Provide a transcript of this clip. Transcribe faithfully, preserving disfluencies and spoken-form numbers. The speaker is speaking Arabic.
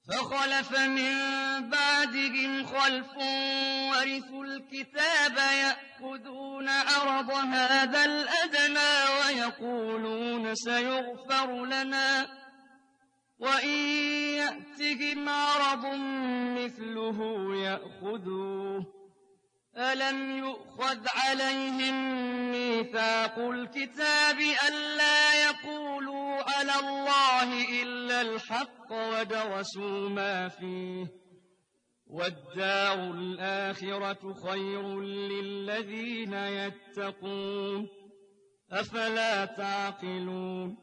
فخلف من بعدهم خلف ورثوا الكتاب يأخذون عرض هذا الأدنى ويقولون سيغفر لنا وإن يأتهم عرض مثله يأخذوه ألم يؤخذ عليهم ميثاق الكتاب ألا يقولوا على الله إلا الحق ودرسوا ما فيه والدار الآخرة خير للذين يتقون أفلا تعقلون